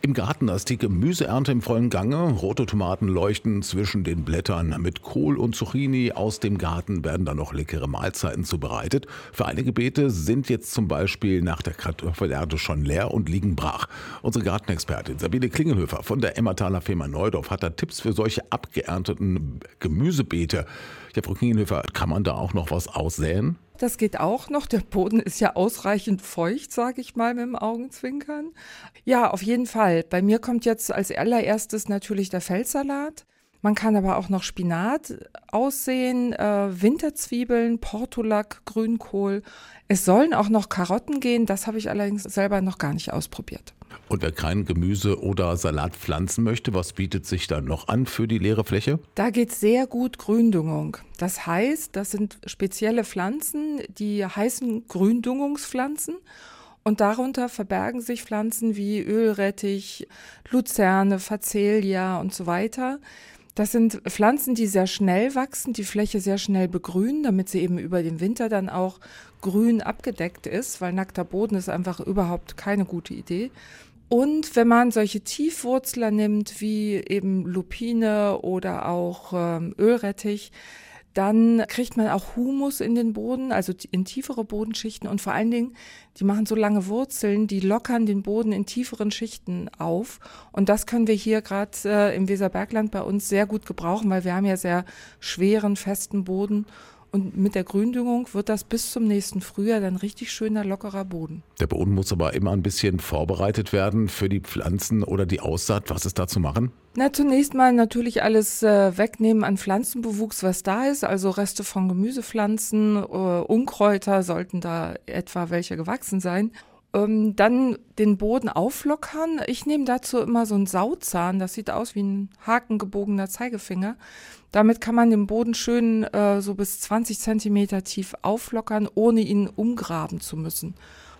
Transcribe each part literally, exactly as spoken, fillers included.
Im Garten ist die Gemüseernte im vollen Gange. Rote Tomaten leuchten zwischen den Blättern. Mit Kohl und Zucchini aus dem Garten werden dann noch leckere Mahlzeiten zubereitet. Für einige Beete sind jetzt zum Beispiel nach der Kartoffelernte schon leer und liegen brach. Unsere Gartenexpertin Sabine Klingelhöfer von der Emmertaler Firma Neudorf hat da Tipps für solche abgeernteten Gemüsebeete. Ja, Frau Klingelhöfer, kann man da auch noch was aussäen? Das geht auch noch. Der Boden ist ja ausreichend feucht, sage ich mal mit dem Augenzwinkern. Ja, auf jeden Fall. Bei mir kommt jetzt als allererstes natürlich der Feldsalat. Man kann aber auch noch Spinat aussehen, äh, Winterzwiebeln, Portulak, Grünkohl. Es sollen auch noch Karotten gehen. Das habe ich allerdings selber noch gar nicht ausprobiert. Und wer kein Gemüse oder Salat pflanzen möchte, was bietet sich dann noch an für die leere Fläche? Da geht sehr gut Gründüngung. Das heißt, das sind spezielle Pflanzen, die heißen Gründüngungspflanzen. Und darunter verbergen sich Pflanzen wie Ölrettich, Luzerne, Facelia und so weiter. Das sind Pflanzen, die sehr schnell wachsen, die Fläche sehr schnell begrünen, damit sie eben über den Winter dann auch grün abgedeckt ist, weil nackter Boden ist einfach überhaupt keine gute Idee. Und wenn man solche Tiefwurzler nimmt, wie eben Lupine oder auch ähm, Ölrettich, dann kriegt man auch Humus in den Boden, also in tiefere Bodenschichten. Und vor allen Dingen, die machen so lange Wurzeln, die lockern den Boden in tieferen Schichten auf. Und das können wir hier gerade äh, im Weserbergland bei uns sehr gut gebrauchen, weil wir haben ja sehr schweren, festen Boden. Und mit der Gründüngung wird das bis zum nächsten Frühjahr dann richtig schöner, lockerer Boden. Der Boden muss aber immer ein bisschen vorbereitet werden für die Pflanzen oder die Aussaat. Was ist da zu machen? Na, zunächst mal natürlich alles äh, wegnehmen an Pflanzenbewuchs, was da ist, also Reste von Gemüsepflanzen, äh, Unkräuter sollten da etwa welche gewachsen sein. Ähm, dann den Boden auflockern. Ich nehme dazu immer so einen Sauzahn, das sieht aus wie ein hakengebogener Zeigefinger. Damit kann man den Boden schön äh, so bis zwanzig Zentimeter tief auflockern, ohne ihn umgraben zu müssen.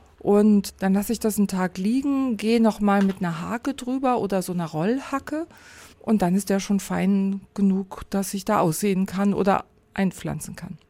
Und dann lasse ich das einen Tag liegen, gehe nochmal mit einer Hake drüber oder so einer Rollhacke und dann ist der schon fein genug, dass ich da aussehen kann oder einpflanzen kann.